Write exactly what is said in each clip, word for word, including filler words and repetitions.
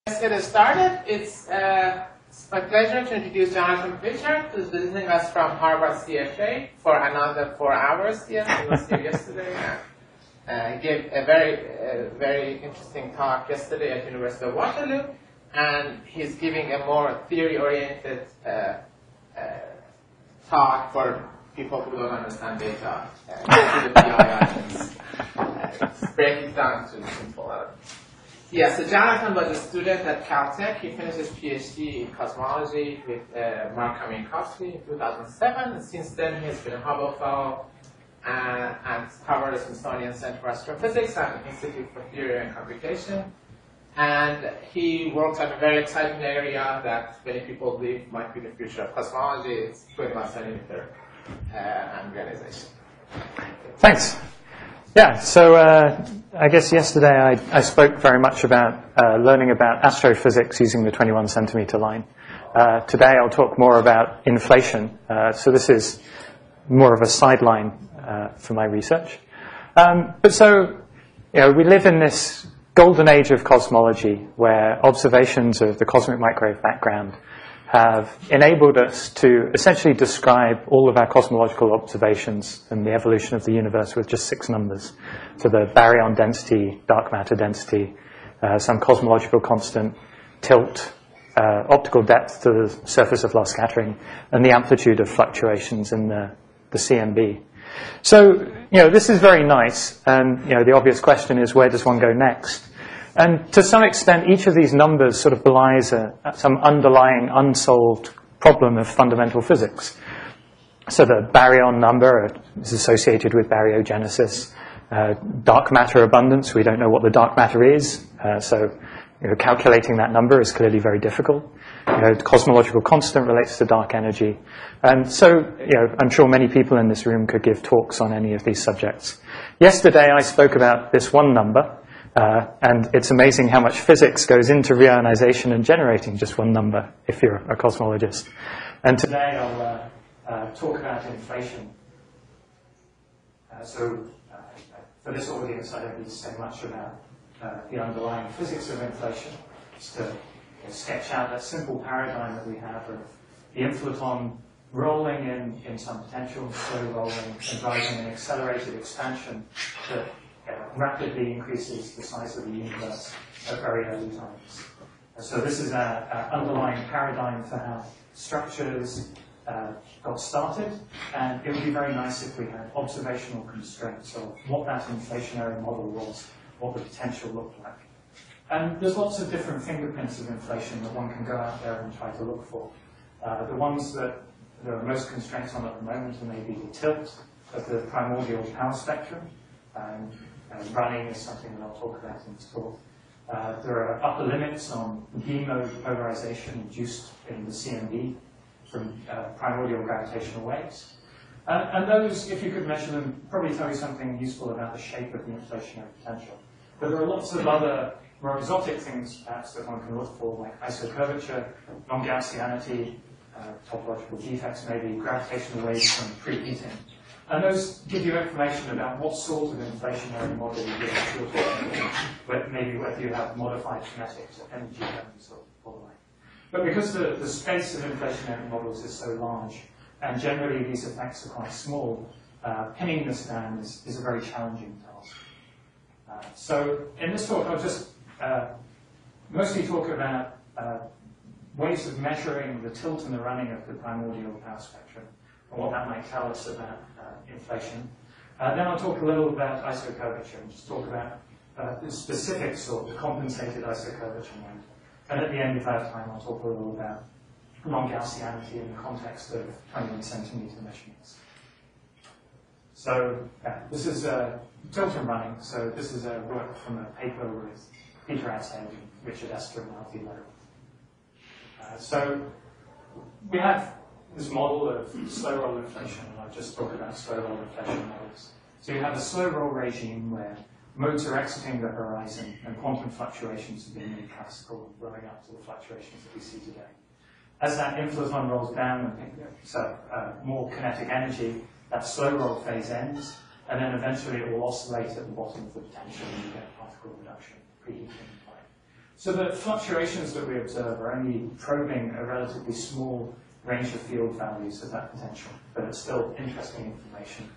Let's get started. It's, uh, it's my pleasure to introduce Jonathan Pritchard, who's visiting us from Harvard C F A for another four hours here. He was here yesterday. Uh, he gave a very, uh, very interesting talk yesterday at University of Waterloo, and he's giving a more theory-oriented uh, uh, talk for people who don't understand data. Uh, to the P I items. Uh, break it down to simple level. Yeah, so Jonathan was a student at Caltech. He finished his PhD in cosmology with uh, Mark Minkowski in two thousand seven. And since then, he's been a Hubble Fellow uh, at Harvard Smithsonian Center for Astrophysics and the Institute for Theory and Computation. And he works on a very exciting area that many people believe might be the future of cosmology. It's twenty-one centimeter uh, and realization. Thanks. Yeah, so uh, I guess yesterday I, I spoke very much about uh, learning about astrophysics using the twenty-one centimeter line. Uh, today I'll talk more about inflation. Uh, so this is more of a sideline uh, for my research. Um, but so, you know, we live in this golden age of cosmology where observations of the cosmic microwave background have enabled us to essentially describe all of our cosmological observations and the evolution of the universe with just six numbers. So the baryon density, dark matter density, uh, some cosmological constant, tilt, uh, optical depth to the surface of lost scattering, and the amplitude of fluctuations in the, the C M B. So, you know, this is very nice, and, you know, the obvious question is, where does one go next? And to some extent, each of these numbers sort of belies a, some underlying unsolved problem of fundamental physics. So the baryon number is associated with baryogenesis. Uh, dark matter abundance, we don't know what the dark matter is. Uh, so you know, calculating that number is clearly very difficult. You know, cosmological constant relates to dark energy. And so you know, I'm sure many people in this room could give talks on any of these subjects. Yesterday, I spoke about this one number. Uh, and it's amazing how much physics goes into reionization and generating just one number if you're a cosmologist. And today I'll uh, uh, talk about inflation. Uh, so uh, for this audience, I don't need to say much about uh, the underlying physics of inflation. Just to you know, sketch out that simple paradigm that we have of the inflaton rolling in, in some potential, slow rolling, and driving an accelerated expansion that Uh, rapidly increases the size of the universe at very early times. Uh, so this is our, our underlying paradigm for how structures uh, got started, and it would be very nice if we had observational constraints of what that inflationary model was, what the potential looked like. And there's lots of different fingerprints of inflation that one can go out there and try to look for. Uh, the ones that there are most constraints on at the moment are maybe the tilt of the primordial power spectrum. Um, Uh, running is something that I'll talk about in this talk. Uh, there are upper limits on B-mode polarization induced in the C M B from uh, primordial gravitational waves. Uh, and those, if you could measure them, probably tell you something useful about the shape of the inflationary potential. But there are lots of other more exotic things, perhaps, that one can look for, like isocurvature, non-Gaussianity, uh, topological defects, maybe gravitational waves from preheating. And those give you information about what sort of inflationary model you're talking about, maybe whether you have modified kinetics or energy terms or the like. But because the, the space of inflationary models is so large, and generally these effects are quite small, uh, pinning this down is, is a very challenging task. Uh, so in this talk, I'll just uh, mostly talk about uh, ways of measuring the tilt and the running of the primordial power spectrum, and what that might tell us about uh, inflation. Uh, then I'll talk a little about isocurvature and just talk about uh, the specifics of the compensated isocurvature mode. And at the end, if I have time, I'll talk a little about non-Gaussianity in the context of twenty-one centimeter measurements. So uh, this is uh, tilt and running. So this is a work from a paper with Peter Adshead and Richard Esther and Alfie Lowe. Uh, so we have this model of slow roll inflation, and I've just talked about slow roll inflation models. So you have a slow roll regime where modes are exiting the horizon and quantum fluctuations are being made classical and growing up to the fluctuations that we see today. As that inflaton rolls down, so uh, more kinetic energy, that slow roll phase ends, and then eventually it will oscillate at the bottom of the potential and you get particle reduction, preheating. So the fluctuations that we observe are only probing a relatively small range of field values of that potential, but it's still interesting information.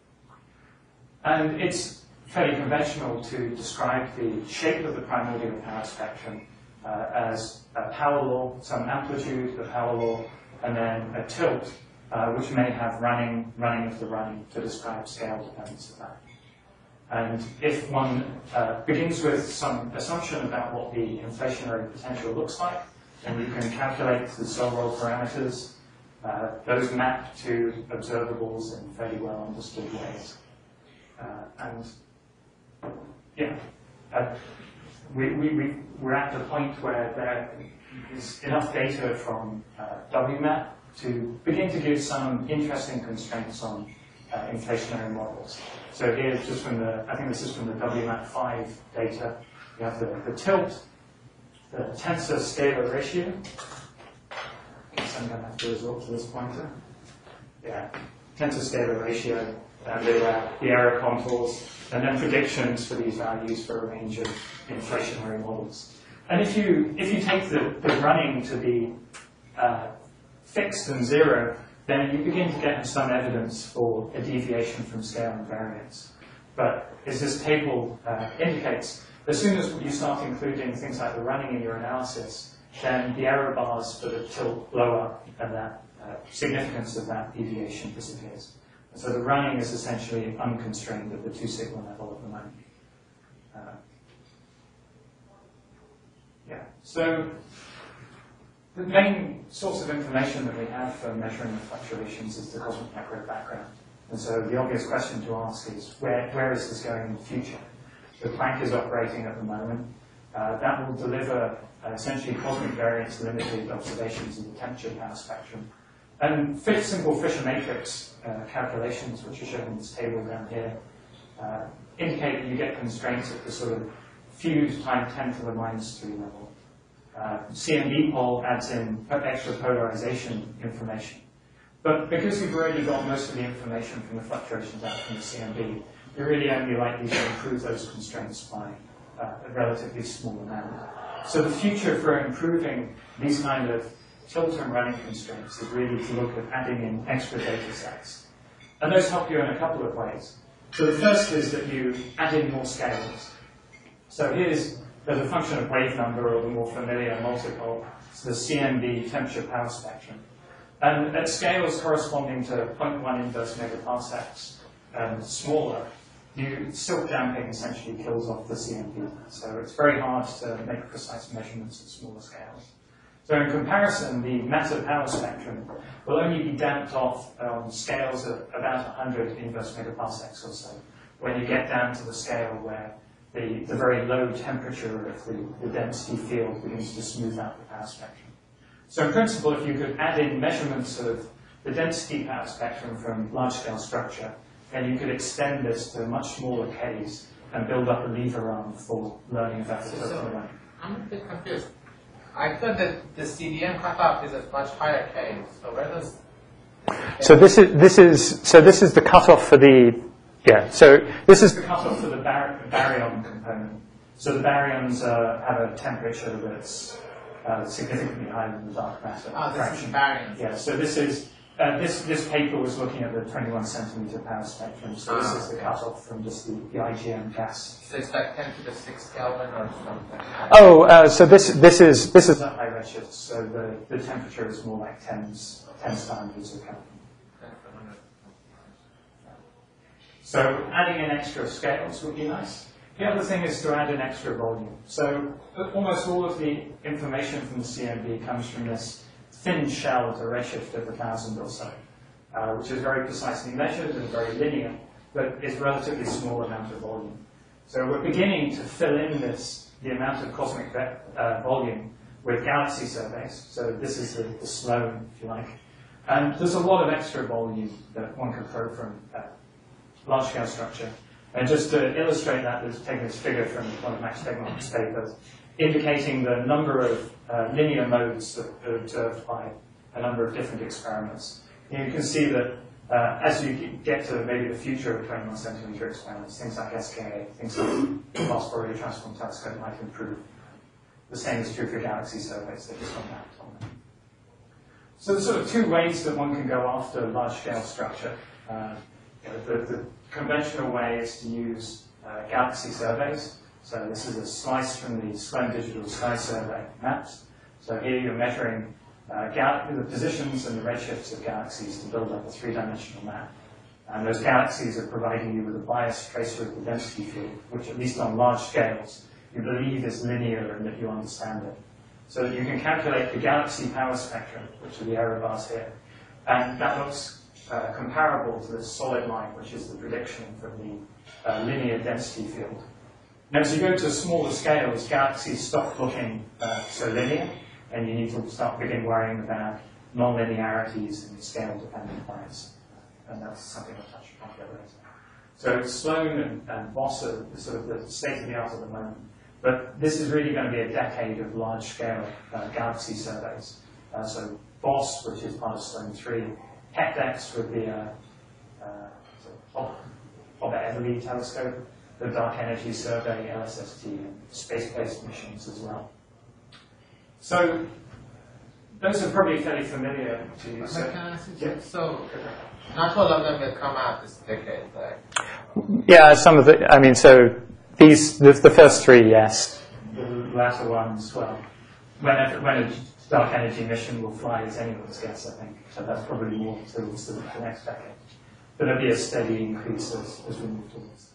And it's fairly conventional to describe the shape of the primordial power spectrum uh, as a power law, some amplitude, a power law, and then a tilt, uh, which may have running, running of the running to describe scale dependence of that. And if one uh, begins with some assumption about what the inflationary potential looks like, then you can calculate the cell roll parameters. Uh, those map to observables in fairly well understood ways. Uh, and yeah, uh, we, we, we, we're at the point where there is enough data from uh, W map to begin to give some interesting constraints on uh, inflationary models. So here, just from the, I think this is from the W map five data, you have the, the tilt, the tensor scalar ratio. I guess I'm going to have to resort to this pointer. Yeah, tensor scalar ratio, and the, uh, the error contours, and then predictions for these values for a range of inflationary models. And if you if you take the, the running to be uh, fixed and zero, then you begin to get some evidence for a deviation from scale and variance. But as this table uh, indicates, as soon as you start including things like the running in your analysis, then the error bars for the tilt blow up, and that uh, significance of that deviation disappears. And so the running is essentially unconstrained at the two sigma level at the moment. Uh, yeah. So the main source of information that we have for measuring the fluctuations is the cosmic macro background. And so the obvious question to ask is, where, where is this going in the future? The Planck is operating at the moment. Uh, that will deliver uh, essentially cosmic variance limited observations of the temperature power spectrum. And fit, simple Fisher matrix uh, calculations, which are shown in this table down here, uh, indicate that you get constraints at the sort of fused time ten to the minus three level. Uh, C M B pole adds in extra polarization information. But because you've already got most of the information from the fluctuations out from the C M B, you're really only likely to improve those constraints by uh, a relatively small amount. So the future for improving these kind of tilt and running constraints is really to look at adding in extra data sets. And those help you in a couple of ways. So the first is that you add in more scales. So here's there's a function of wave number, or the more familiar multipole, so the C M B temperature power spectrum. And at scales corresponding to zero point one inverse megaparsecs and smaller, you, silk damping essentially kills off the C M B. So it's very hard to make precise measurements at smaller scales. So in comparison, the matter power spectrum will only be damped off on scales of about one hundred inverse megaparsecs or so, when you get down to the scale where the, the very low temperature of the, the density field begins to smooth out the power spectrum. So in principle, if you could add in measurements of the density power spectrum from large-scale structure, then you could extend this to much smaller Ks and build up a lever arm for learning about the So, I'm a bit confused. I thought that the C D M cutoff is at much higher K. So where does? So this is this is so this is the cutoff for the yeah. So this is the cutoff for the bar baryon component. So the baryons uh, have a temperature that's uh, significantly higher than the dark matter Oh, this fraction. is baryons. Yeah. So this is uh, this this paper was looking at the twenty-one centimeter power spectrum. So this Ah, is the okay. cutoff from just the, the I G M gas. So it's like ten to the six Kelvin or something. Oh, uh, so this this is this is a high redshift. So the, the temperature is more like tens ten standards of Kelvin. So adding in extra scales would be nice. The other thing is to add an extra volume. So almost all of the information from the C M B comes from this thin shell at a redshift of a thousand or so, uh, which is very precisely measured and very linear, but is relatively small amount of volume. So we're beginning to fill in this, the amount of cosmic uh, volume with galaxy surveys. So this is the, the Sloan, if you like. And there's a lot of extra volume that one could probe from uh, large-scale structure. And just to illustrate that, let's take this figure from one of Max Tegmark's papers, indicating the number of uh, linear modes that are observed by a number of different experiments. And you can see that uh, as you get to maybe the future of twenty-one centimeter experiments, things like S K A, things like the Fast Fourier Transform Telescope might improve. The same is true for galaxy surveys, they're just on that. So there's sort of two ways that one can go after large-scale structure. Uh, you know, the, the conventional way is to use uh, galaxy surveys. So this is a slice from the Sloan Digital Sky Survey maps. So here you're measuring uh, the positions and the redshifts of galaxies to build up a three-dimensional map. And those galaxies are providing you with a biased tracer of the density field, which at least on large scales, you believe is linear and that you understand it. So that you can calculate the galaxy power spectrum, which are the error bars here. And that looks uh, comparable to this solid line, which is the prediction for the uh, linear density field. Now, as you go to smaller scales, galaxies stop looking uh, so linear, and you need to start begin worrying about non-linearities and scale-dependent bias. And that's something I'll touch upon a bit later. So Sloan and, and Boss are sort of the state-of-the-art at the moment. But this is really going to be a decade of large-scale uh, galaxy surveys. Uh, so Boss, which is part of Sloan three, HEPDEX would be a uh, Hobart-Everly telescope, the Dark Energy Survey, L S S T, and space-based missions as well. So those are probably fairly familiar to you. So, can I ask you, yeah. so not all of them will come out this decade, right? Yeah, some of the, I mean, so these, the, the first three, yes. The latter ones, well, when a, when a dark energy mission will fly is anyone's guess, I think. So that's probably more towards the, the next decade. But there'll be a steady increase as, as we move towards.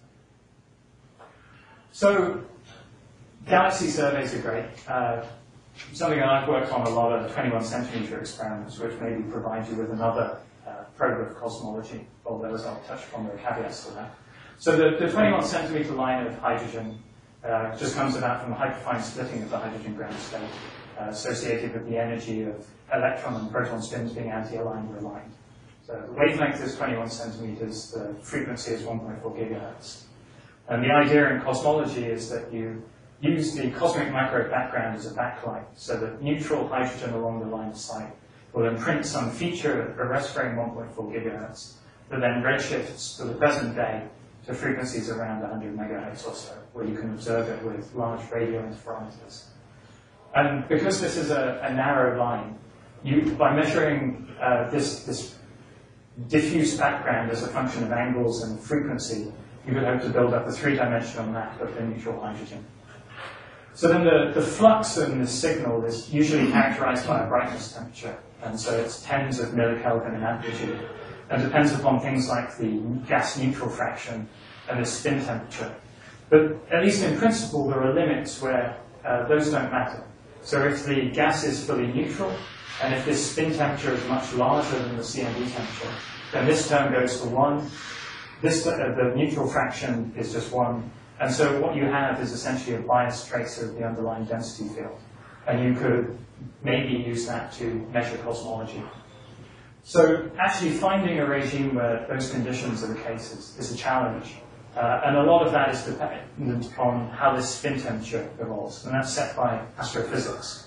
So, galaxy surveys are great. Uh, something that I've worked on a lot of twenty-one centimeter experiments, which maybe provide you with another uh, probe of cosmology, although as I'll touch upon the caveats to that. So the, the twenty-one centimeter line of hydrogen uh, just comes about from the hyperfine splitting of the hydrogen ground state, uh, associated with the energy of electron and proton spins being anti-aligned or aligned. So the wavelength is twenty-one centimeters, the frequency is one point four gigahertz. And the idea in cosmology is that you use the cosmic microwave background as a backlight, so that neutral hydrogen along the line of sight will imprint some feature at a rest frame one point four gigahertz, that then redshifts to the present day to frequencies around one hundred megahertz or so, where you can observe it with large radio interferometers. And because this is a, a narrow line, you, by measuring uh, this, this diffuse background as a function of angles and frequency, you would hope to build up a three-dimensional map of the neutral hydrogen. So then the, the flux in this signal is usually characterized by a brightness temperature, and so it's tens of millikelvin in amplitude, and depends upon things like the gas neutral fraction and the spin temperature. But at least in principle, there are limits where uh, those don't matter. So if the gas is fully neutral, and if this spin temperature is much larger than the C M D temperature, then this term goes to one. This, uh, the neutral fraction is just one. And so what you have is essentially a biased tracer of the underlying density field. And you could maybe use that to measure cosmology. So actually finding a regime where those conditions are the case is, is a challenge. Uh, and a lot of that is dependent on how this spin temperature evolves. And that's set by astrophysics.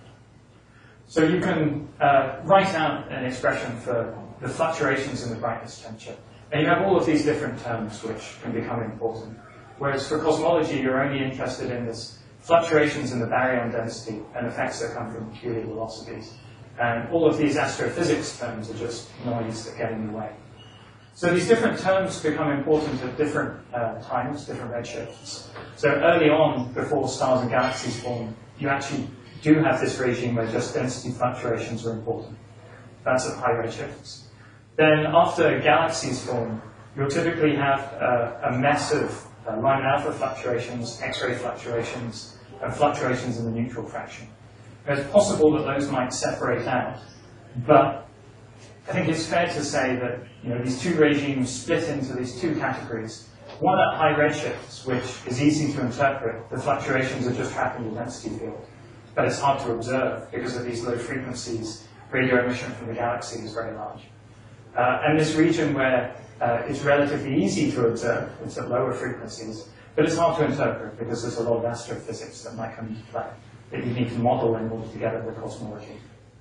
So you can uh, write out an expression for the fluctuations in the brightness temperature. And you have all of these different terms which can become important. Whereas for cosmology, you're only interested in this fluctuations in the baryon density and effects that come from peculiar velocities. And all of these astrophysics terms are just noise that get in the way. So these different terms become important at different uh, times, different redshifts. So early on, before stars and galaxies form, you actually do have this regime where just density fluctuations are important. That's at high redshifts. Then after galaxies form, you'll typically have uh, a mess of uh, Lyman alpha fluctuations, X-ray fluctuations, and fluctuations in the neutral fraction. It's possible that those might separate out, but I think it's fair to say that you know, these two regimes split into these two categories. One at high redshifts, which is easy to interpret. The fluctuations are just trapped in the density field, but it's hard to observe because of these low frequencies. Radio emission from the galaxy is very large. Uh, and this region where uh, it's relatively easy to observe, it's at lower frequencies, but it's hard to interpret because there's a lot of astrophysics that might come into play that you need to model in order to get at the cosmology.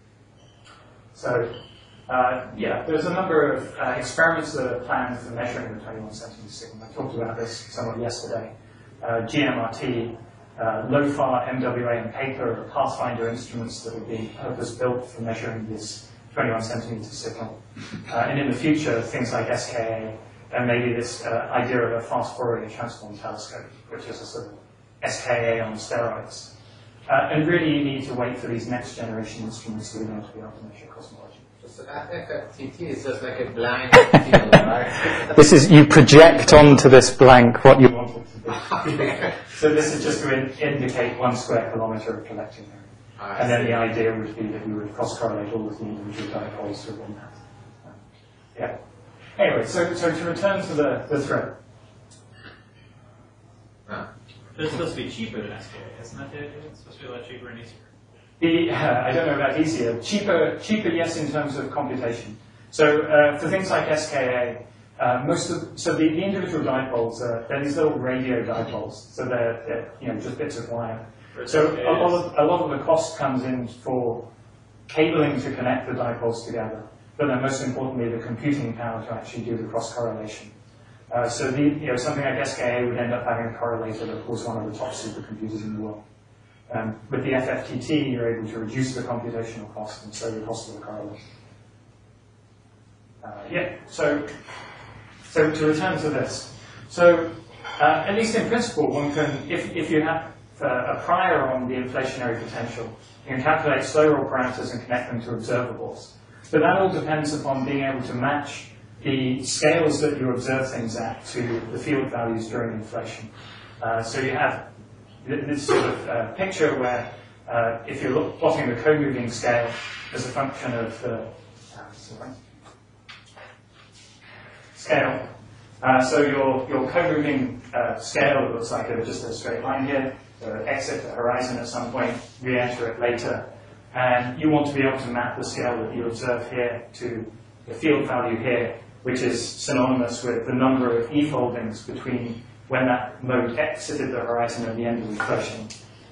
So, uh, yeah, there's a number of uh, experiments that are planned for measuring the twenty-one centimeter signal. I talked about this somewhat yesterday. Uh, G M R T, Uh, LOFAR, M W A, and PAPER are Pathfinder instruments that are being purpose-built for measuring this twenty-one centimeter signal. Uh, and in the future, things like S K A, and maybe this uh, idea of a fast Fourier transform telescope, which is a sort of S K A on steroids. Uh, and really, you need to wait for these next generation instruments that are going to be able to measure cosmology. So that F F T T is just like a blind field, right? This is, you project onto this blank what you want it to be. So this is just to in indicate one square kilometre of collecting area. I And then see. the idea would be that you would cross-correlate all of the individual dipoles within that. Um, yeah. Anyway, so, so to return to the, the thread. Ah. It's supposed to be cheaper than S K A, isn't that the idea? It's supposed to be a lot cheaper and easier. The, uh, I don't know about easier. Cheaper, cheaper, yes, in terms of computation. So uh, for things like S K A, uh, most of so the, the individual dipoles are they're these little radio dipoles. So they're, they're you know just bits of wire. So a lot of a lot of the cost comes in for cabling to connect the dipoles together, but then most importantly the computing power to actually do the cross correlation. Uh, so the, you know something like S K A would end up having a correlator that was one of the top supercomputers in the world. Um, with the F F T T, you're able to reduce the computational cost and so the cost of the correlation. Uh, yeah, so, so to return to this. So, uh, at least in principle, one can, if, if you have uh, a prior on the inflationary potential, you can calculate slow roll parameters and connect them to observables. But that all depends upon being able to match the scales that you observe things at to the field values during inflation. Uh, so you have this sort of uh, picture where uh, if you're look, plotting the co-moving scale as a function of the uh, sorry, scale. Uh, so your, your co-moving uh, scale looks like a, just a straight line here. So exit the horizon at some point, re-enter it later. And you want to be able to map the scale that you observe here to the field value here, which is synonymous with the number of e-foldings between when that mode exited the horizon at the end of inflation.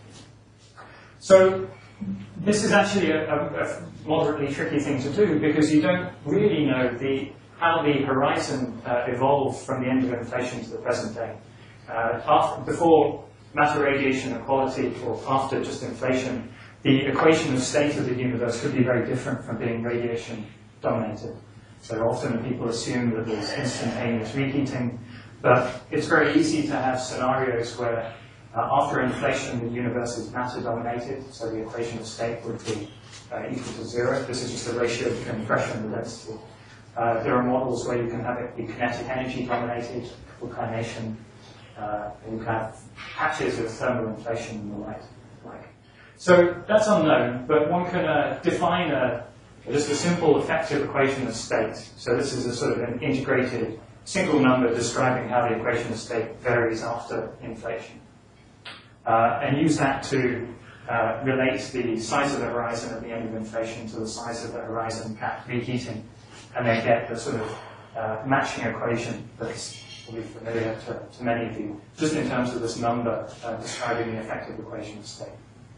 So this is actually a, a, a moderately tricky thing to do because you don't really know the, how the horizon uh, evolved from the end of inflation to the present day. Uh, after, before matter radiation equality or after just inflation, the equation of state of the universe could be very different from being radiation dominated. So often people assume that there's instantaneous reheating. But it's very easy to have scenarios where uh, after inflation the universe is matter dominated, so the equation of state would be uh, equal to zero. This is just the ratio between pressure and the density. Uh, there are models where you can have it be kinetic energy dominated, vulcanation, uh, and you can have patches of thermal inflation and the like. like. So that's unknown, but one can uh, define a, just a simple effective equation of state. So this is a sort of an integrated single number describing how the equation of state varies after inflation. Uh, and use that to uh, relate the size of the horizon at the end of inflation to the size of the horizon at reheating, and then get the sort of uh, matching equation that's probably familiar to, to many of you, just in terms of this number uh, describing the effective equation of state.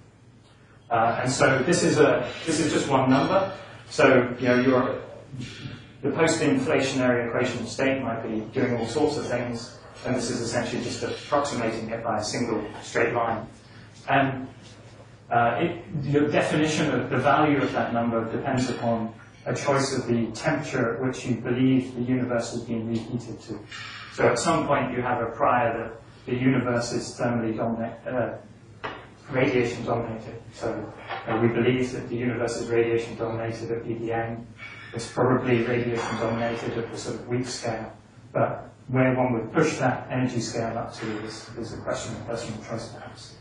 Uh, and so this is a this is just one number. So you know you're the post-inflationary equation of state might be doing all sorts of things, and this is essentially just approximating it by a single straight line. And uh, it, your definition of the value of that number depends upon a choice of the temperature at which you believe the universe has been reheated to. So at some point you have a prior that the universe is thermally dominated, uh, radiation dominated. So uh, we believe that the universe is radiation dominated at E D N. It's probably radiation dominated at the sort of weak scale, but where one would push that energy scale up to is, is a question of personal choice, perhaps.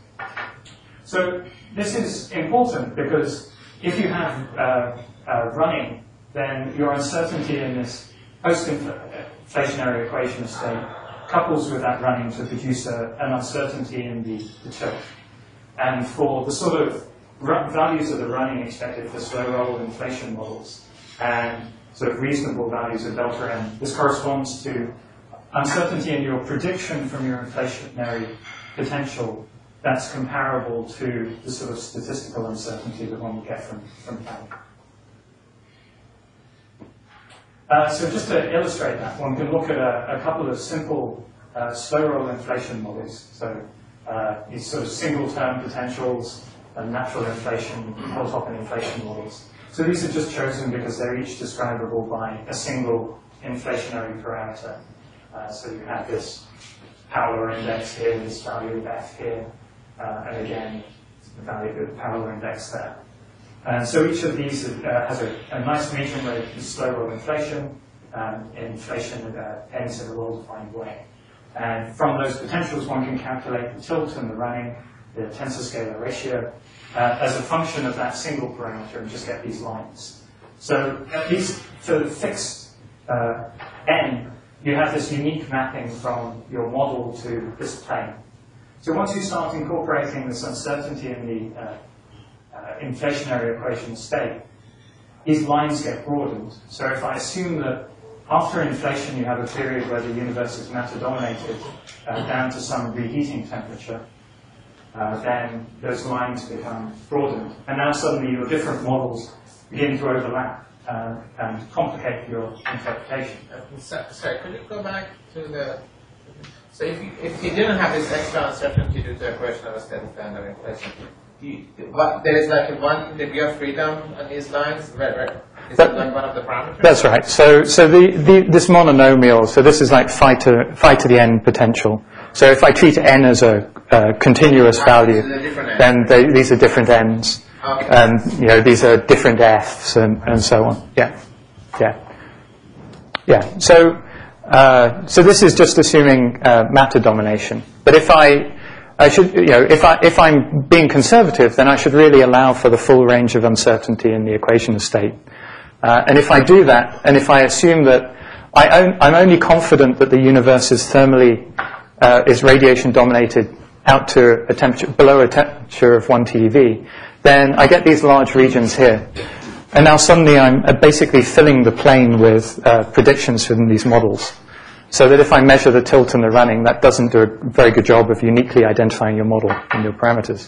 So this is important because if you have uh, uh, running, then your uncertainty in this post-inflationary equation of state couples with that running to produce a, an uncertainty in the, the tilt. And for the sort of values of the running expected for slow roll inflation models, and sort of reasonable values of delta n. This corresponds to uncertainty in your prediction from your inflationary potential that's comparable to the sort of statistical uncertainty that one would get from, from planning. Uh, so just to illustrate that, one can look at a, a couple of simple uh, slow roll inflation models. So uh, these sort of single-term potentials, and natural inflation, Hill-Toppin inflation models. So these are just chosen because they're each describable by a single inflationary parameter. Uh, so you have this power law index here, this value of f here, uh, and again, the value of the power law index there. And so each of these uh, has a, a nice median rate of slow roll inflation. Um, inflation uh, ends in a well-defined way. And from those potentials, one can calculate the tilt and the running, the tensor scalar ratio, uh, as a function of that single parameter, and just get these lines. So at least for the fixed uh, n, you have this unique mapping from your model to this plane. So once you start incorporating this uncertainty in the uh, uh, inflationary equation state, these lines get broadened. So if I assume that after inflation you have a period where the universe is matter-dominated uh, down to some reheating temperature, uh, then those lines become broadened. And now suddenly your different models begin to overlap uh, and complicate your interpretation. Uh, so, sorry, could you go back to the... So if you, if you didn't have this extra uncertainty due to the equation of a steady standard inflation, you, what, there is like a one degree of freedom on these lines? Where, where, is that like one of the parameters? That's right. So, so the, the, this mononomial, so this is like phi to, phi to the n potential. So if I treat n as a, a continuous value, then they, these are different n's. Okay. And you know, these are different f's and, and so on. Yeah. Yeah. Yeah. So, uh, so this is just assuming uh, matter domination. But if I, I should, you know, if I if I'm being conservative, then I should really allow for the full range of uncertainty in the equation of state. Uh, and if I do that, and if I assume that I own, I'm only confident that the universe is thermally uh, is radiation dominated out to a temperature below a temperature of one T eV, then I get these large regions here. And now suddenly I'm basically filling the plane with uh, predictions from these models. So that if I measure the tilt and the running, that doesn't do a very good job of uniquely identifying your model and your parameters.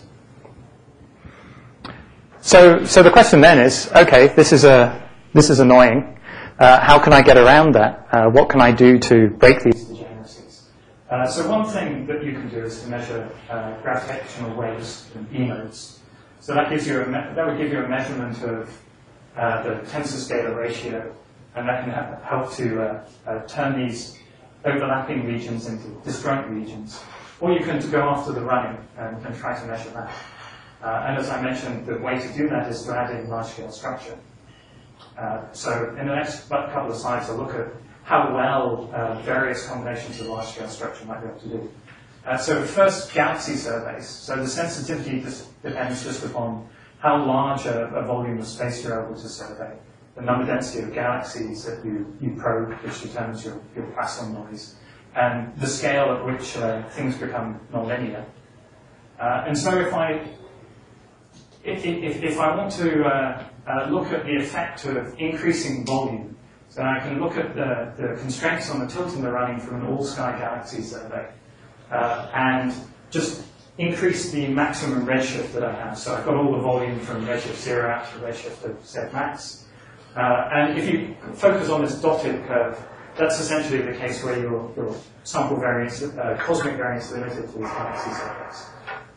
So, so the question then is, okay, this is, a, this is annoying. Uh, how can I get around that? Uh, what can I do to break these degeneracies? Uh, so one thing that you can do is to measure uh, gravitational waves in E modes. So that gives you a me that would give you a measurement of uh, the tensor scalar ratio, and that can ha help to uh, uh, turn these overlapping regions into disjoint regions. Or you can go after the running and, and try to measure that. Uh, and as I mentioned, the way to do that is to add in large-scale structure. Uh, so in the next couple of slides, I'll look at how well uh, various combinations of large-scale structure might be able to do. Uh, so first, galaxy surveys. So the sensitivity just depends just upon how large a, a volume of space you're able to survey, the number density of galaxies that you, you probe, which determines your, your Poisson noise, and the scale at which uh, things become nonlinear. Uh, and so if I, if, if, if I want to uh, uh, look at the effect of increasing volume, so I can look at the, the constraints on the tilt and the running from an all-sky galaxy survey, uh, and just increase the maximum redshift that I have. So I've got all the volume from redshift zero out to redshift of Z max. Uh, and if you focus on this dotted curve, that's essentially the case where your, your sample variance, uh, cosmic variance is limited to these galaxy surveys.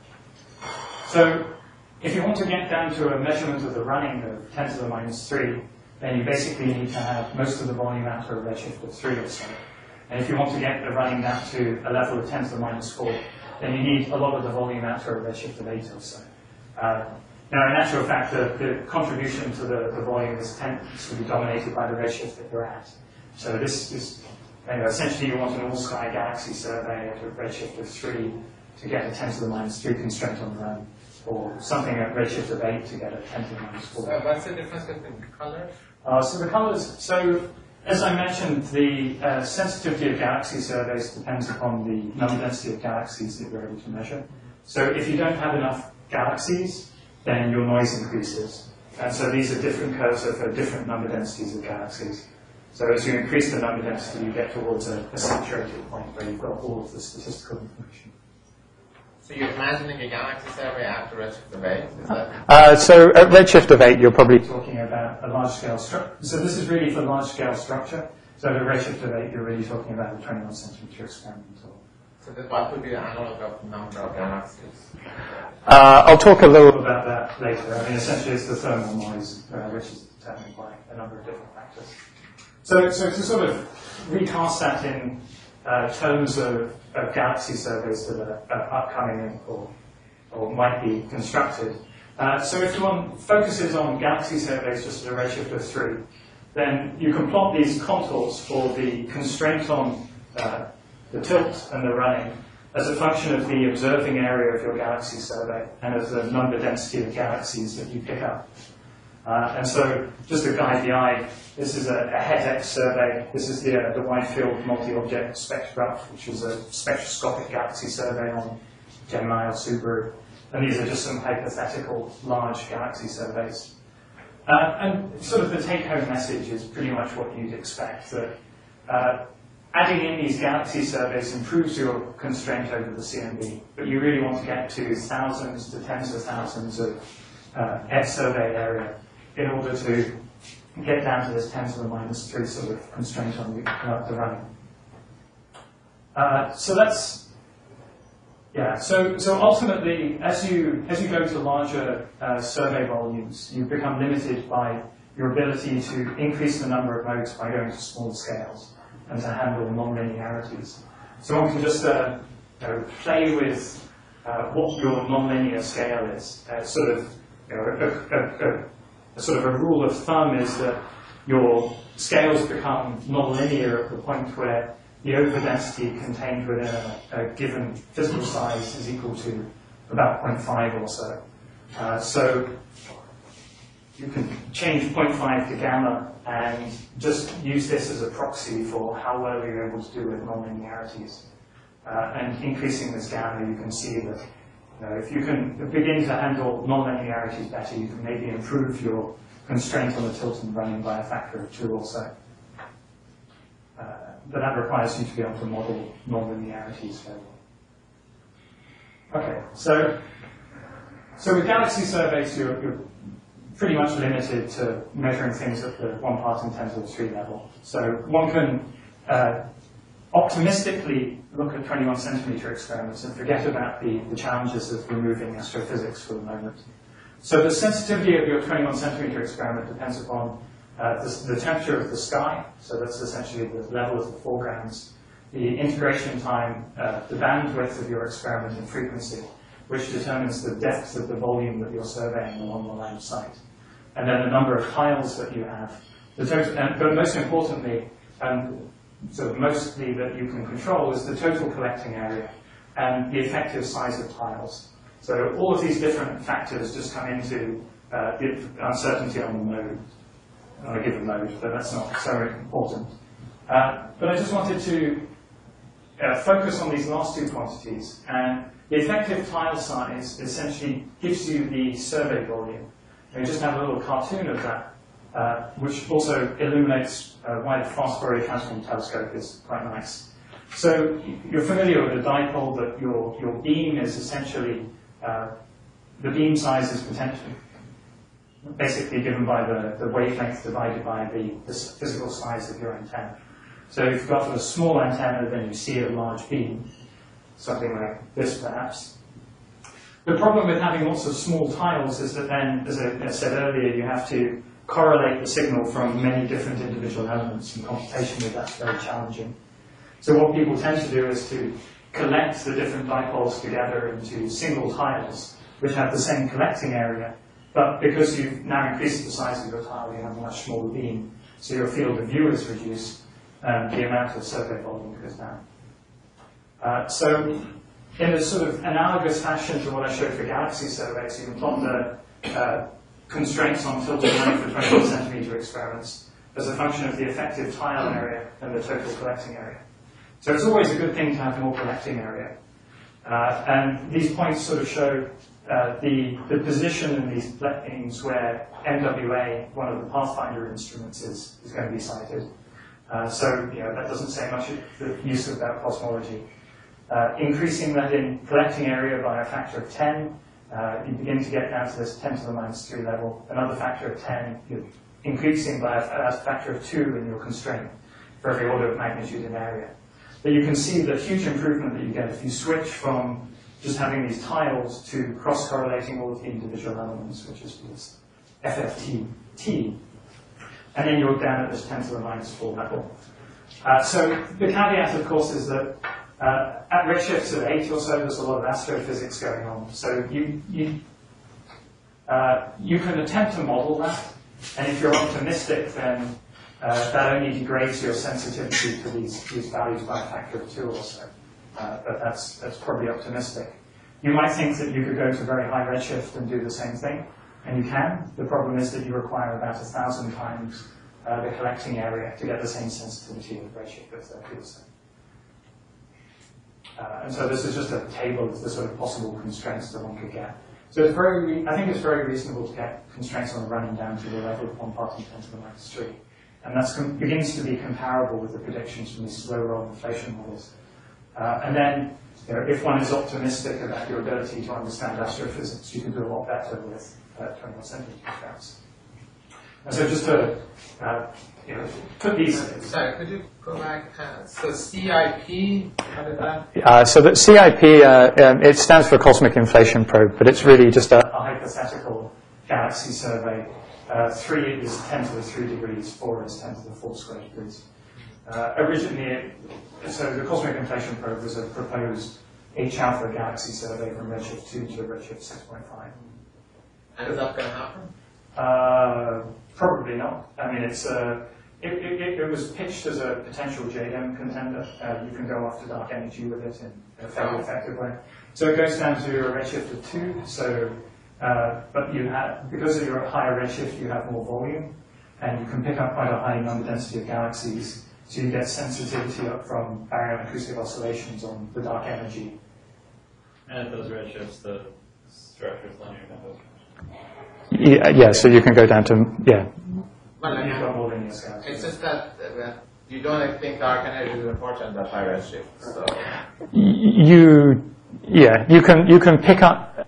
So if you want to get down to a measurement of the running of ten to the minus three, then you basically need to have most of the volume out to a redshift of three or so. And if you want to get the running down to a level of ten to the minus four, then you need a lot of the volume out to a redshift of eight or so. Uh, now, in actual fact, the, the contribution to the, the volume is tends to be dominated by the redshift that you're at. So this is, you know, essentially you want an all-sky galaxy survey at a redshift of three to get a ten to the minus three constraint on the run, or something at redshift of eight to get a ten to the minus four. So what's the difference between colors? Uh, so the colors, so as I mentioned, the uh, sensitivity of galaxy surveys depends upon the number density of galaxies that you're able to measure. So if you don't have enough galaxies, then your noise increases. And so these are different curves for different number densities of galaxies. So as you increase the number density, you get towards a, a saturated point where you've got all of the statistical information. So you're imagining a galaxy survey after redshift of eight? Is that... uh, so at redshift of eight, you're probably talking about a large-scale structure. So this is really for large-scale structure. So at a redshift of eight, you're really talking about a twenty-one centimeter experimental. So So that what would be the analog of number of galaxies? Uh, I'll talk a little about that later. I mean, essentially it's the thermal noise, uh, which is determined by a number of different factors. So, so to sort of recast that in uh, terms of, of galaxy surveys that are, are upcoming or, or might be constructed. Uh, so if one focuses on galaxy surveys just at a redshift of three, then you can plot these contours for the constraint on uh, the tilt and the running as a function of the observing area of your galaxy survey and of the number density of galaxies that you pick up. Uh, and so, just to guide the eye, this is a, a HET-X survey. This is the, uh, the Wide Field Multi-Object Spectrograph, which is a spectroscopic galaxy survey on Gemini or Subaru. And these are just some hypothetical large galaxy surveys. Uh, and sort of the take-home message is pretty much what you'd expect, that uh, adding in these galaxy surveys improves your constraint over the C M B, but you really want to get to thousands to tens of thousands of uh, X survey area in order to get down to this ten to the minus three sort of constraint on the, uh, the running. Uh, so that's, yeah, so, so ultimately, as you, as you go to larger uh, survey volumes, you become limited by your ability to increase the number of modes by going to small scales and to handle non-linearities. So one can just uh, you know, play with uh, what your non-linear scale is. Uh, sort of, you know, a, a, a, a sort of a rule of thumb is that your scales become non-linear at the point where the overdensity contained within a, a given physical size is equal to about zero point five or so. Uh, so you can change zero point five to gamma and just use this as a proxy for how well you're able to do with non-linearities. Uh, and increasing this gamma, you can see that you know, if you can begin to handle non-linearities better, you can maybe improve your constraint on the tilt and running by a factor of two or so. Uh, but that requires you to be able to model non-linearities very well. Okay, so, so with galaxy surveys, you're, you're pretty much limited to measuring things at the one part in ten to the three level. So one can uh, optimistically look at twenty-one centimeter experiments and forget about the, the challenges of removing astrophysics for the moment. So the sensitivity of your twenty-one centimeter experiment depends upon uh, the, the temperature of the sky, so that's essentially the level of the foregrounds, the integration time, uh, the bandwidth of your experiment and frequency, which determines the depth of the volume that you're surveying along the line of sight, and then the number of tiles that you have. The total, and, but most importantly, and so mostly that you can control, is the total collecting area and the effective size of tiles. So all of these different factors just come into uh, the uncertainty on the mode, on a given mode, but that's not so important. Uh, but I just wanted to uh, focus on these last two quantities, and the effective tile size essentially gives you the survey volume. And we just have a little cartoon of that, uh, which also illuminates uh, why the fast Fourier transform telescope is quite nice. So you're familiar with a dipole, that your, your beam is essentially, uh, the beam size is potentially basically given by the, the wavelength divided by the, the physical size of your antenna. So if you've got a small antenna, then you see a large beam, something like this perhaps. The problem with having lots of small tiles is that then, as I, as I said earlier, you have to correlate the signal from many different individual elements, and computationally that's very challenging. So what people tend to do is to collect the different dipoles together into single tiles, which have the same collecting area, but because you've now increased the size of your tile, you have a much smaller beam, so your field of view is reduced, and the amount of survey volume goes down. Uh, so in a sort of analogous fashion to what I showed for galaxy surveys, you can plot the uh, constraints on tilt and running for twenty-one centimeter experiments as a function of the effective tile area and the total collecting area. So it's always a good thing to have more collecting area. Uh, and these points sort of show uh, the, the position in these planes where M W A, one of the Pathfinder instruments, is, is going to be sighted. Uh, so you know, that doesn't say much of the use of that cosmology. Uh, increasing that in collecting area by a factor of ten, uh, you begin to get down to this ten to the minus three level. Another factor of ten, you're increasing by a, a factor of two in your constraint for every order of magnitude in area. But you can see the huge improvement that you get if you switch from just having these tiles to cross-correlating all of the individual elements, which is this F F T T. And then you're down at this ten to the minus four level. Uh, so the caveat, of course, is that uh, at redshifts of eight or so, there's a lot of astrophysics going on. So you, you, uh, you can attempt to model that, and if you're optimistic, then uh, that only degrades your sensitivity to these, these values by a factor of two or so. Uh, but that's, that's probably optimistic. You might think that you could go to very high redshift and do the same thing, and you can. The problem is that you require about a thousand times uh, the collecting area to get the same sensitivity of redshift of thirty or so. Uh, and so this is just a table of the sort of possible constraints that one could get. So it's very, I think it's very reasonable to get constraints on the running down to the level of one part in ten to the minus three. And that begins to be comparable with the predictions from these slow roll inflation models. Uh, and then, you know, if one is optimistic about your ability to understand astrophysics, you can do a lot better with uh, twenty-one centimeter scales. And so just to uh, you know, put these... Sorry, could you go back? Uh, so C I P, how did that? Uh, so that C I P, uh, um, it stands for Cosmic Inflation Probe, but it's really just a, a hypothetical galaxy survey. Uh, three is ten to the three degrees, four is ten to the four square degrees. Uh, originally, it, so the Cosmic Inflation Probe was a proposed H alpha galaxy survey from redshift two to redshift six point five. And is that going to happen? Uh, probably not. I mean, it's uh, it, it, it was pitched as a potential J D E M contender. Uh, you can go after dark energy with it in a fairly effective way. So it goes down to a redshift of two. So, uh, but you have, because of your higher redshift, you have more volume, and you can pick up quite a high number density of galaxies. So you get sensitivity up from baryon acoustic oscillations on the dark energy. And at those redshifts, the structure is linear composite. Yeah, yeah, so you can go down to, yeah. Well, You've got more linear scales. it's just that uh, you don't think dark energy is important at high redshift. So. You, yeah, you can you can pick up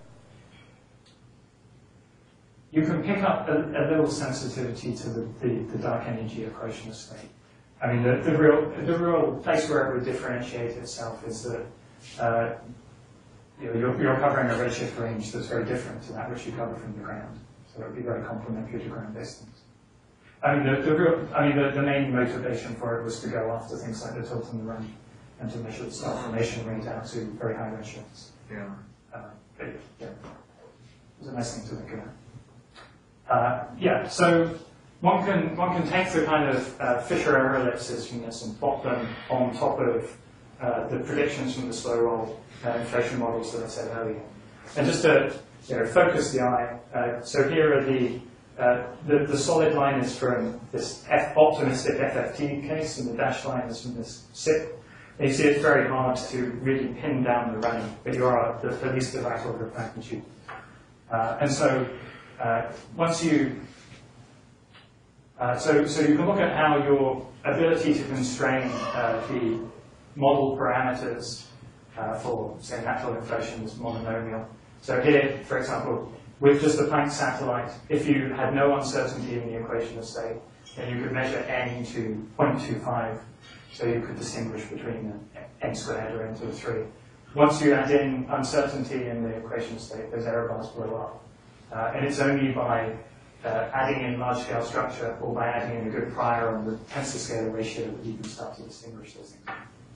you can pick up a, a little sensitivity to the, the, the dark energy equation state. I mean, the, the real the real place where it would differentiate itself is that uh, you know, you're, you're covering a redshift range that's very different to that which you cover from the ground. So it would be very complementary to ground distance. I mean, the, the real, I mean, the, the main motivation for it was to go after things like the tilt and the run, and to measure the star formation rate out to very high redshifts. Yeah. Uh, but, yeah, it was a nice thing to think about. Uh, yeah, so one can one can take the kind of uh, Fisher error ellipses from this and plot them on top of uh, the predictions from the slow roll uh, inflation models that I said earlier, and just to you know focus the eye. Uh, so here are the Uh, the, the solid line is from this F optimistic F F T case, and the dashed line is from this S I P. And you see it's very hard to really pin down the running, but you are at, at least the right order of magnitude. Uh, and so uh, once you, uh, so, so you can look at how your ability to constrain uh, the model parameters uh, for, say, natural inflation is monomial. So here, for example, with just the Planck satellite, if you had no uncertainty in the equation of state, then you could measure n to zero point two five, so you could distinguish between n squared or n to the three. Once you add in uncertainty in the equation of state, those error bars blow up. Uh, and it's only by uh, adding in large-scale structure or by adding in a good prior on the tensor-scalar ratio that you can start to distinguish those things.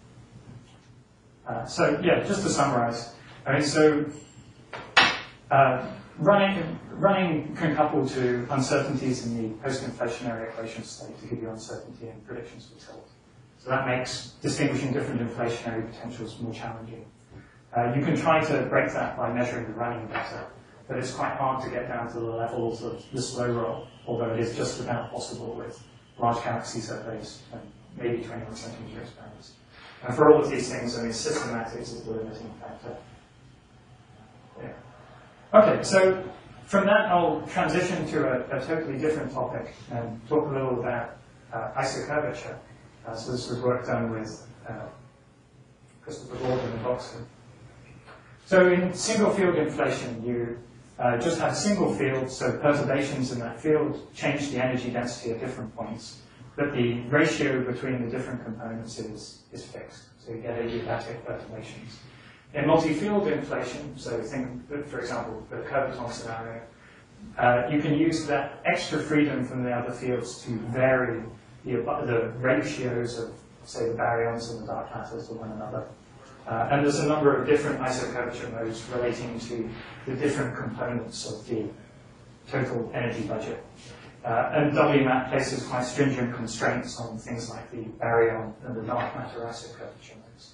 Uh, so, yeah, just to summarize. I mean, so... Uh, Running, running can couple to uncertainties in the post-inflationary equation state to give you uncertainty in predictions for tilt. So that makes distinguishing different inflationary potentials more challenging. Uh, you can try to break that by measuring the running better, but it's quite hard to get down to the levels of the slow roll, although it is just about possible with large galaxy surveys and maybe twenty-one centimeter experiments. And for all of these things, I mean, systematics is the limiting factor. Yeah. Okay, so from that I'll transition to a, a totally different topic and talk a little about uh, isocurvature. Uh, so this was work done with uh, Christopher Gordon of Oxford. So in single field inflation, you uh, just have a single field, so perturbations in that field change the energy density at different points, but the ratio between the different components is, is fixed. So to get adiabatic perturbations. In multi-field inflation, so think, for example, the Curvaton scenario, uh, you can use that extra freedom from the other fields to vary the, the ratios of, say, the baryons and the dark matters to one another. Uh, and there's a number of different isocurvature modes relating to the different components of the total energy budget. Uh, and W MAP places quite stringent constraints on things like the baryon and the dark matter isocurvature modes.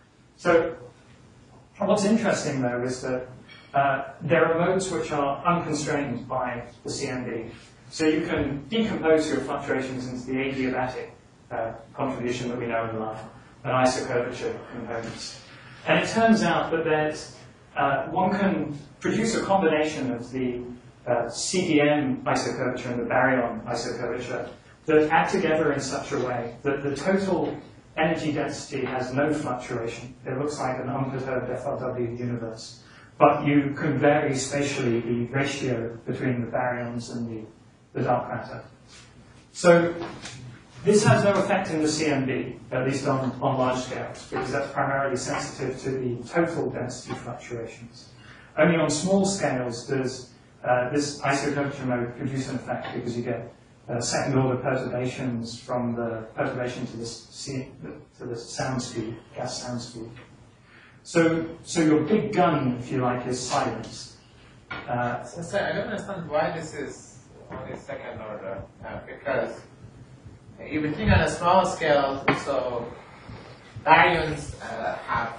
So what's interesting, though, is that uh, there are modes which are unconstrained by the C M B. So you can decompose your fluctuations into the adiabatic uh, contribution that we know and love, and isocurvature components. And it turns out that there's, uh, one can produce a combination of the uh, C D M isocurvature and the baryon isocurvature that act together in such a way that the total energy density has no fluctuation. It looks like an unperturbed F R W universe. But you can vary spatially the ratio between the baryons and the, the dark matter. So this has no effect in the C M B, at least on, on large scales, because that's primarily sensitive to the total density fluctuations. Only on small scales does uh, this isocurvature mode produce an effect, because you get uh, second-order perturbations from the perturbation to the, C, to the sound speed, gas sound speed. So, so your big gun, if you like, is silence. Uh, so, so I don't understand why this is only second order, uh, because you would think on a small scale, so baryons uh, have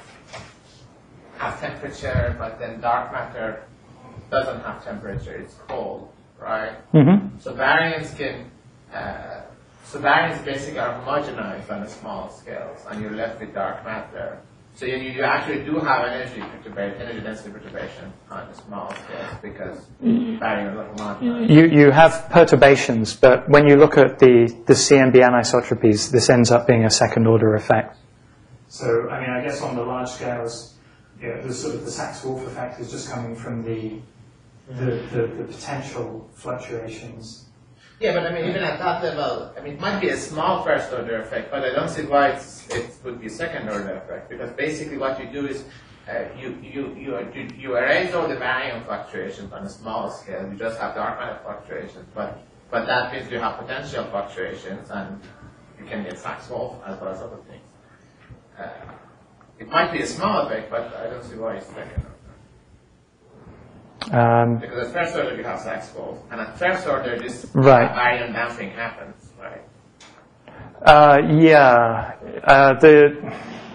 have temperature, but then dark matter doesn't have temperature; it's cold, right? Mm-hmm. So baryons can, uh, so baryons basically are homogenized on a small scales, and you're left with dark matter. So you, you actually do have energy perturbation, energy density perturbation on the small scales because baryons are homogenized. You, you have perturbations, but when you look at the, the C M B anisotropies, this ends up being a second-order effect. So, I mean, I guess on the large scales, you know, the sort of the Sachs-Wolf effect is just coming from the, the, the, the potential fluctuations. Yeah, but I mean, even at that level, I mean, it might be a small first-order effect, but I don't see why it's, it would be a second-order effect, because basically what you do is uh, you, you, you, you, you erase all the baryon fluctuations on a small scale. You just have dark matter fluctuations, but, but that means you have potential fluctuations, and you can get Sachs-Wolf as well as other things. Uh, it might be a small effect, but I don't see why it's second-order. Um, because at first order you have Sachs-Wolf, and at first order this right. baryon damping happens, right? Uh, yeah. Uh, the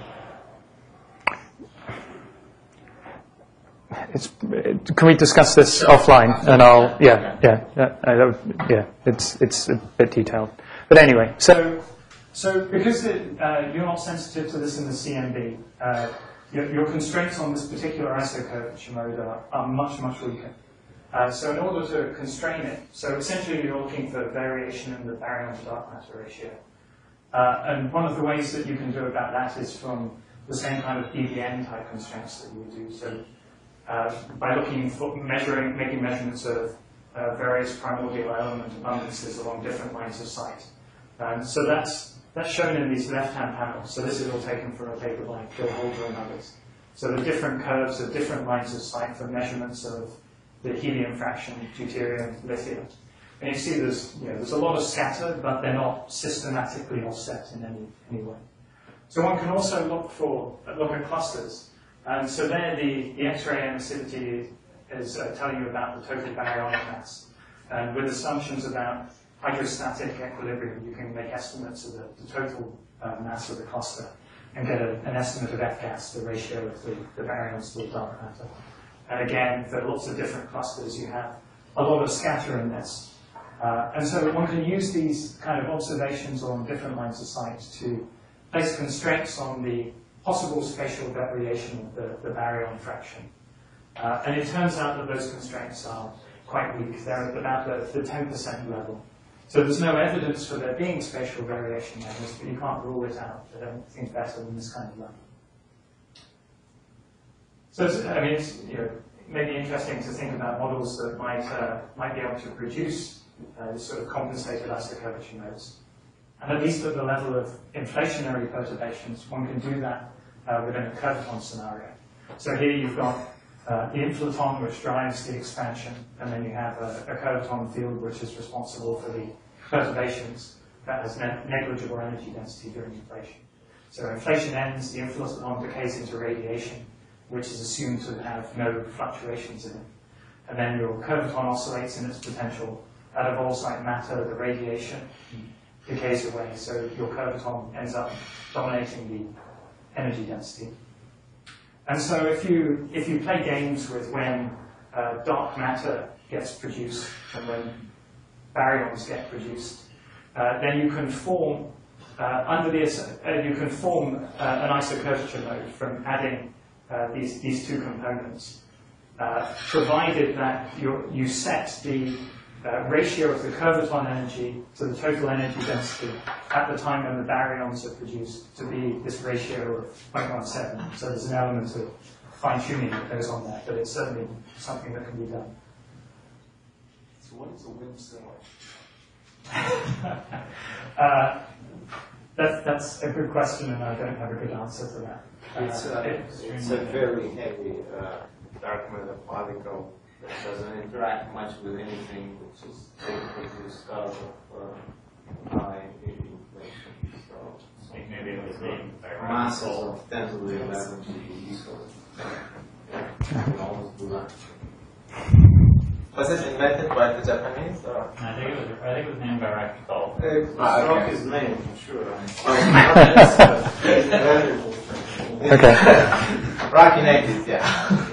it's. Can we discuss this sure. offline? And I'll. Yeah. Yeah. Yeah. Uh, yeah. It's it's a bit detailed, but anyway. So so because it, uh, you're not sensitive to this in the C M B. Uh, Your, your constraints on this particular isocurvature mode are, are much, much weaker. Uh, so in order to constrain it, so essentially you're looking for variation in the baryon to dark matter ratio. Uh, and one of the ways that you can do about that is from the same kind of D B N type constraints that you would do. So uh, by looking for measuring, making measurements of uh, various primordial element abundances along different lines of sight. Um, so that's That's shown in these left-hand panels. So this is all taken from a paper by Phil Holder and others. So the different curves of different lines of sight for measurements of the helium fraction, deuterium, lithium. And you see there's, you know, there's a lot of scatter, but they're not systematically offset in any, any way. So one can also look for look at clusters. And so there the, the X-ray emissivity is uh, telling you about the total baryonic mass. And with assumptions about hydrostatic equilibrium, you can make estimates of the, the total uh, mass of the cluster and get a, an estimate of F-gas, the ratio of the, the baryons to the dark matter. And again, for lots of different clusters, you have a lot of scatter in this. Uh, and so one can use these kind of observations on different lines of sight to place constraints on the possible spatial variation of the, the baryon fraction. Uh, and it turns out that those constraints are quite weak. They're at about the, the ten percent level. So there's no evidence for there being spatial variation like this, but you can't rule it out. I don't think better than this kind of level. So, it's, I mean, it's, you know, it may be interesting to think about models that might uh, might be able to produce uh, this sort of compensated isocurvature modes. And at least at the level of inflationary perturbations, one can do that uh, within a curvaton scenario. So here you've got uh, the inflaton, which drives the expansion, and then you have a, a curvaton field, which is responsible for the perturbations that has ne negligible energy density during inflation. So inflation ends, the inflaton decays into radiation, which is assumed to have no fluctuations in it. And then your curvaton oscillates in its potential. That evolves like matter, the radiation decays away, so your curvaton ends up dominating the energy density. And so if you, if you play games with when uh, dark matter gets produced and when baryons get produced, uh, then you can form, uh, under the, uh, you can form uh, an isocurvature mode from adding uh, these, these two components, uh, provided that you you set the Uh, ratio of the curvaton energy to the total energy density at the time when the baryons are produced to be this ratio of zero point one seven. So there's an element of fine-tuning that goes on there, but it's certainly something that can be done. So what is a W I M similar? uh, that, that's a good question, and I don't have a good answer to that. Uh, It's, uh, it, it's a very heavy uh, dark matter particle. It doesn't interact much with anything, which is produced out of uh, high inflation. So, I think maybe it was named by masses Rockwell. of ten to the eleven G E, so you can almost do that. Was it invented by the Japanese? Or? I think it was. I think it was named by Rockwell. Uh, Ah, Rock okay. is name, for sure. okay. Rocky nineties, yeah.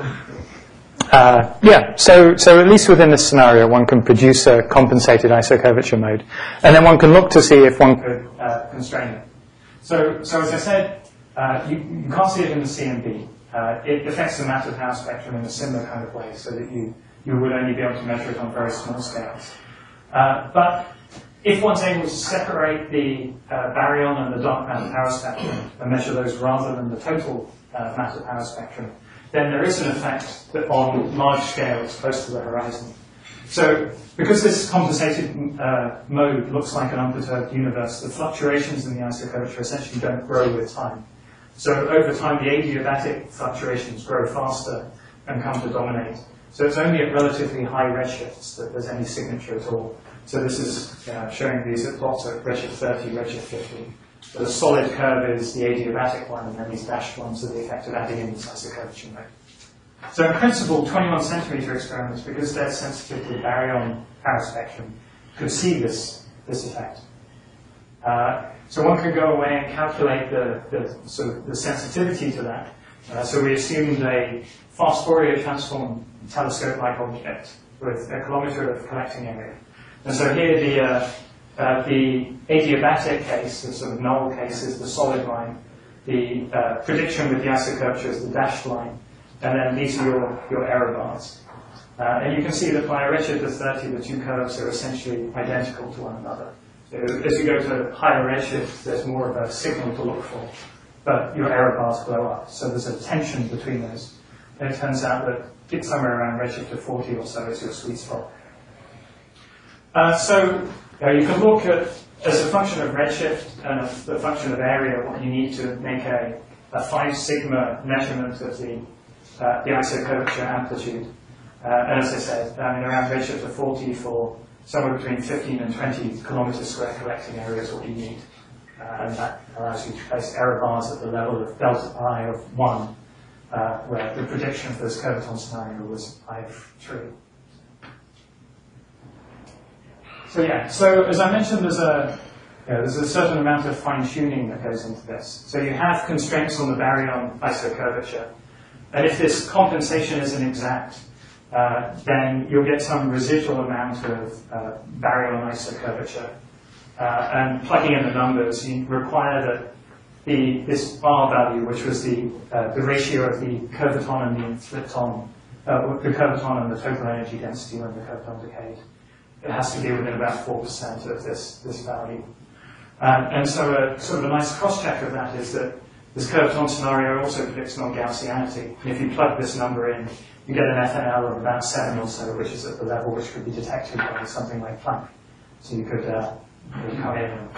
Uh, yeah, so, so at least within this scenario, one can produce a compensated isocurvature mode. And then one can look to see if one could uh, constrain it. So, so as I said, uh, you, you can't see it in the C M B. Uh, it affects the matter power spectrum in a similar kind of way, so that you, you would only be able to measure it on very small scales. Uh, but if one's able to separate the uh, baryon and the dark matter power spectrum and measure those rather than the total uh, matter power spectrum, then there is an effect that on large scales close to the horizon. So because this compensated uh, mode looks like an unperturbed universe, the fluctuations in the isocurvature essentially don't grow with time. So over time, the adiabatic fluctuations grow faster and come to dominate. So it's only at relatively high redshifts that there's any signature at all. So this is uh, showing these at plots at redshift thirty, redshift fifty. So the solid curve is the adiabatic one, and then these dashed ones are the effect of adding in this isocurvature mode. So in principle, twenty-one centimeter experiments, because they're sensitive to the baryon power spectrum, could see this, this effect. Uh, so one could go away and calculate the, the, sort of the sensitivity to that. Uh, so we assumed a fast Fourier transform telescope-like object with a kilometer of collecting area. And so here the uh, Uh, the adiabatic case, the sort of null case, is the solid line. The uh, prediction with the isocurvature is the dashed line. And then these are your, your error bars. Uh, and you can see that by a redshift of thirty, the two curves are essentially identical to one another. So as you go to higher redshift, there's more of a signal to look for. But your error bars blow up. So there's a tension between those. And it turns out that it's somewhere around redshift of forty or so is your sweet spot. Uh, so Uh, you can look at, as a function of redshift and a, the function of area, what you need to make a, a five sigma measurement of the, uh, the isocurvature amplitude. Uh, and as I said, I mean, around redshift of forty for somewhere between fifteen and twenty kilometers square collecting area is what you need. Uh, and that allows you to place error bars at the level of delta pi of one, uh, where the prediction for this curvaton scenario was pi of three. So yeah, so as I mentioned, there's a, you know, there's a certain amount of fine-tuning that goes into this. So you have constraints on the baryon isocurvature. And if this compensation isn't exact, uh, then you'll get some residual amount of uh, baryon isocurvature. Uh, and plugging in the numbers, you require that the, this R value, which was the, uh, the ratio of the curvaton and the inflaton, uh, the curvaton and the total energy density when the curvaton decayed, it has to be within about four percent of this, this value. Um, and so a sort of a nice cross-check of that is that this curvaton scenario also predicts non-Gaussianity. And if you plug this number in, you get an F N L of about seven or so, which is at the level which could be detected by something like Planck. So you could uh, you come in and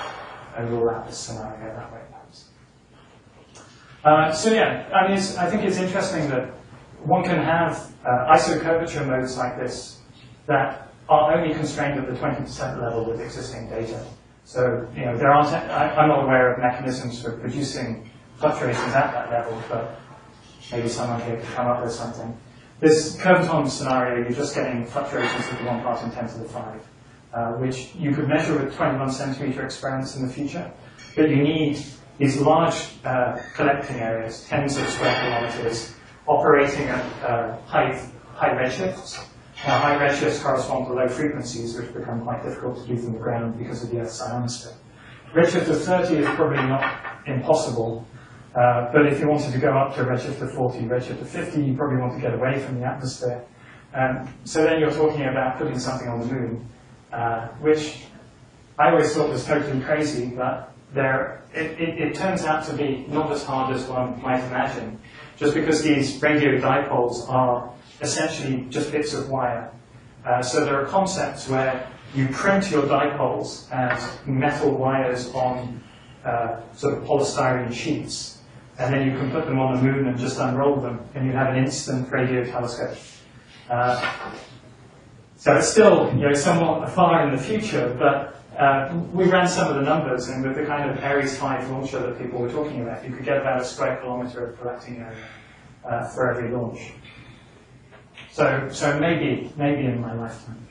and rule out this scenario that way, perhaps. Uh, so yeah, I mean, it's, I think it's interesting that one can have uh, isocurvature modes like this that are only constrained at the twenty percent level with existing data. So, you know, there aren't, I, I'm not aware of mechanisms for producing fluctuations at that level, but maybe someone here could come up with something. This curvaton scenario, you're just getting fluctuations of the one part in ten to the five, uh, which you could measure with twenty-one centimeter experiments in the future. But you need these large uh, collecting areas, tens of square kilometers, operating at uh, high, high redshifts. Now, high redshifts correspond to low frequencies, which become quite difficult to do from the ground because of the Earth's ionosphere. Redshift of thirty is probably not impossible, uh, but if you wanted to go up to redshift of forty, redshift of fifty, you probably want to get away from the atmosphere. Um, so then you're talking about putting something on the moon, uh, which I always thought was totally crazy, but there, it, it, it turns out to be not as hard as one might imagine, just because these radio dipoles are essentially just bits of wire. Uh, so there are concepts where you print your dipoles as metal wires on uh, sort of polystyrene sheets, and then you can put them on the moon and just unroll them, and you have an instant radio telescope. Uh, so it's still, you know, somewhat far in the future, but uh, we ran some of the numbers, and with the kind of Ares five launcher that people were talking about, you could get about a square kilometer of collecting area uh, for every launch. So, so maybe, maybe in my lifetime.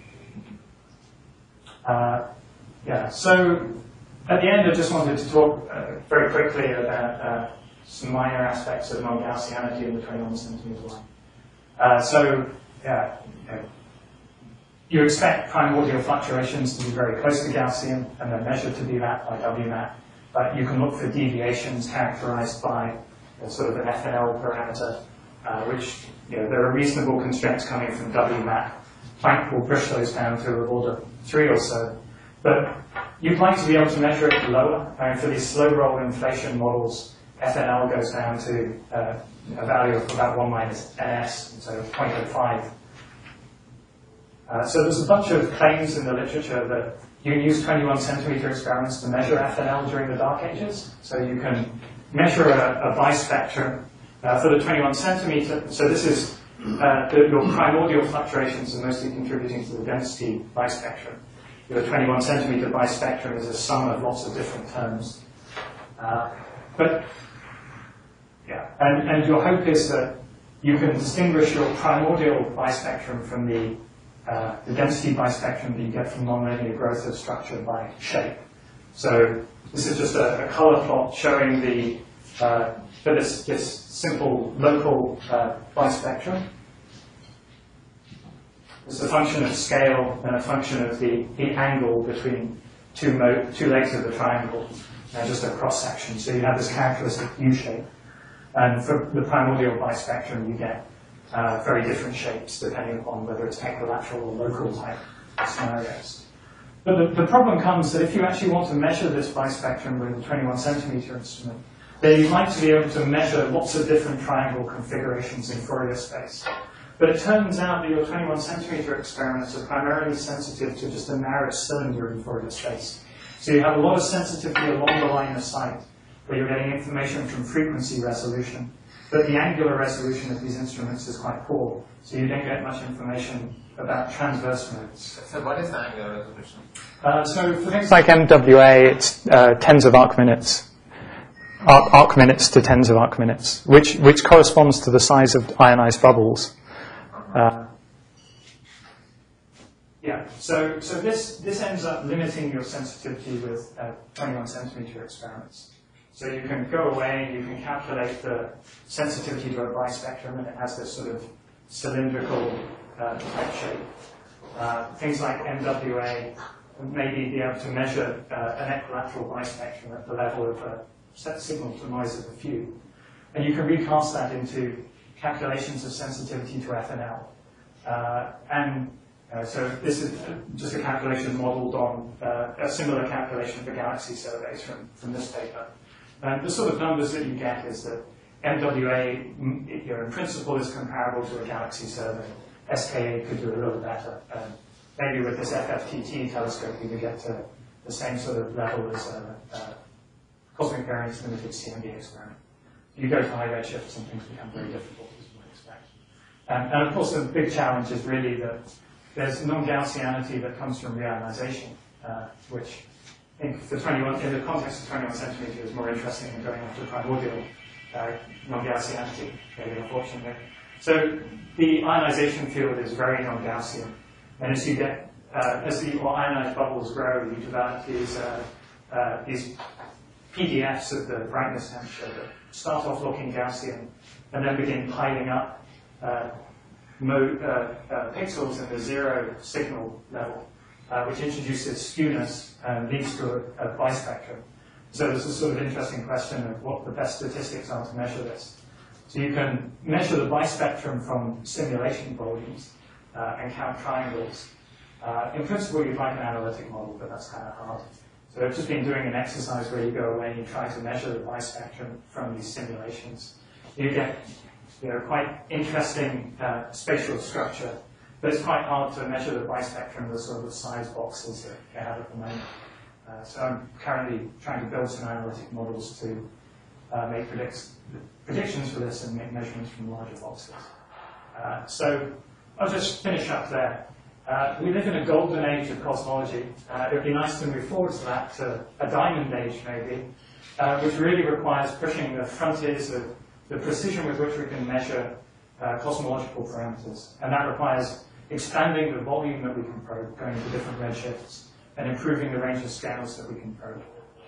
Uh, yeah. So, at the end, I just wanted to talk uh, very quickly about uh, some minor aspects of non-Gaussianity in the twenty-one centimeter line. Uh, so, yeah, you know, you expect primordial fluctuations to be very close to Gaussian, and they're measured to be that by W MAP. But you can look for deviations characterized by uh, sort of an F N L parameter, uh, which, you know, there are reasonable constraints coming from W MAP. Planck will push those down to a order three or so. But you'd like to be able to measure it lower. I mean, for these slow roll inflation models, F N L goes down to uh, a value of about one minus N S, so zero point zero five. Uh, so there's a bunch of claims in the literature that you can use twenty-one centimeter experiments to measure F N L during the Dark Ages. So you can measure a, a bispectrum uh, for the twenty-one centimeter. So this is uh, the, your primordial fluctuations are mostly contributing to the density bispectrum. Your twenty-one centimeter bispectrum is a sum of lots of different terms. Uh, but, yeah, and, and your hope is that you can distinguish your primordial bispectrum from the, uh, the density bispectrum that you get from nonlinear growth of structure by shape. So this is just a, a color plot showing the, uh, for this, this simple local uh, bispectrum. It's a function of scale and a function of the, the angle between two, mo two legs of the triangle, and just a cross section. So you have this characteristic U shape. And for the primordial bispectrum, you get uh, very different shapes depending upon whether it's equilateral or local type scenarios. But the, the problem comes that if you actually want to measure this bispectrum with a twenty-one centimeter instrument, then you'd like to be able to measure lots of different triangle configurations in Fourier space. But it turns out that your twenty-one centimeter experiments are primarily sensitive to just a narrow cylinder in Fourier space. So you have a lot of sensitivity along the line of sight, where you're getting information from frequency resolution. But the angular resolution of these instruments is quite poor, so you don't get much information about transverse modes. So what is the angular resolution? Uh, so for things like M W A, it's uh, tens of arc minutes. Arc, arc minutes to tens of arc minutes, which, which corresponds to the size of ionized bubbles. Uh, yeah, so, so this, this ends up limiting your sensitivity with uh, twenty-one centimeter experiments. So you can go away, you can calculate the sensitivity to a bispectrum, and it has this sort of cylindrical uh, type shape. Uh, things like M W A maybe be able to measure uh, an equilateral bispectrum at the level of a set signal to noise of a few. And you can recast that into calculations of sensitivity to F N L. Uh, and uh, so this is just a calculation modeled on uh, a similar calculation for galaxy surveys from, from this paper. And the sort of numbers that you get is that M W A, you know, in principle, is comparable to a galaxy survey. S K A could do a little better. Um, maybe with this F F T T telescope, you can get to the the same sort of level as a, a cosmic variance limited C M D experiment. You go to high redshifts and things become very difficult, as you would expect. Um, and of course, the big challenge is really that there's non-Gaussianity that comes from reionization, uh, which I think for twenty-one, in the context of twenty-one centimeter is more interesting than going after primordial uh, non-Gaussianity, maybe unfortunately. So the ionization field is very non-Gaussian. And as you get, uh, as the ionized bubbles grow, you develop these, uh, uh, these P D Fs of the brightness temperature that start off looking Gaussian and then begin piling up uh, mode, uh, uh, pixels in the zero signal level, uh, which introduces skewness and leads to a, a bispectrum. So there's a sort of interesting question of what the best statistics are to measure this. So you can measure the bispectrum from simulation volumes uh, and count triangles. Uh, in principle, you'd like an analytic model, but that's kind of hard. So I've just been doing an exercise where you go away and you try to measure the bispectrum from these simulations. You get you know, quite interesting uh, spatial structure, but it's quite hard to measure the bispectrum of the sort of size boxes that you have at the moment. Uh, so I'm currently trying to build some analytic models to uh, make predicts, predictions for this and make measurements from larger boxes. Uh, so I'll just finish up there. Uh, we live in a golden age of cosmology. Uh, it would be nice to move forward to that, to a diamond age maybe, uh, which really requires pushing the frontiers of the precision with which we can measure uh, cosmological parameters. And that requires expanding the volume that we can probe, going to different redshifts, and improving the range of scales that we can probe.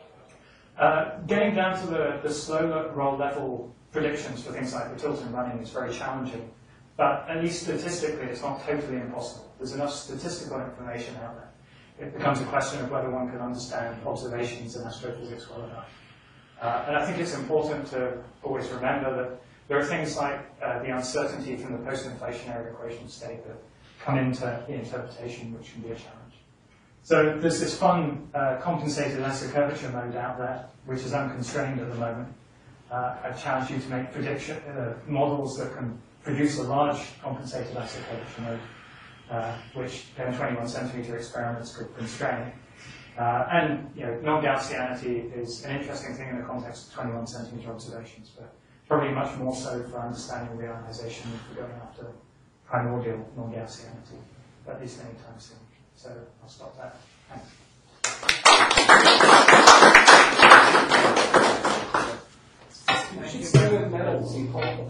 Uh, getting down to the, the slow roll level predictions for things like the tilt and running is very challenging. But at least statistically, it's not totally impossible. There's enough statistical information out there. It becomes a question of whether one can understand observations in astrophysics well enough. Uh, and I think it's important to always remember that there are things like uh, the uncertainty from the post-inflationary equation state that come into the interpretation, which can be a challenge. So there's this fun uh, compensated Lesser curvature mode out there, which is unconstrained at the moment. Uh, I challenge you to make prediction uh, models that can produce a large compensated Lesser curvature mode, uh, which then twenty-one centimeter experiments could constrain. Uh, and you know, non-Gaussianity is an interesting thing in the context of twenty-one centimeter observations, but probably much more so for understanding reionization than for going after primordial non-Gaussianity, at least anytime soon. So I'll stop there. Thanks. You should stay with metals.